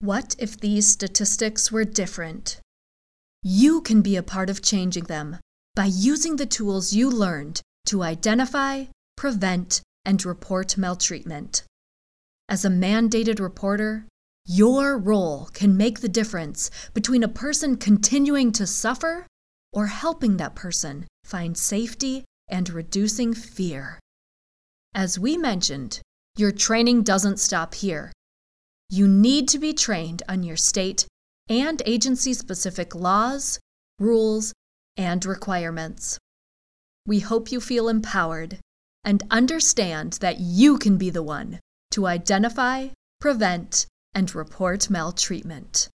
What if these statistics were different? You can be a part of changing them by using the tools you learned to identify, prevent, and report maltreatment. As a mandated reporter, your role can make the difference between a person continuing to suffer or helping that person find safety and reducing fear. As we mentioned, your training doesn't stop here. You need to be trained on your state and agency-specific laws, rules, and requirements. We hope you feel empowered and understand that you can be the one to identify, prevent, and report maltreatment.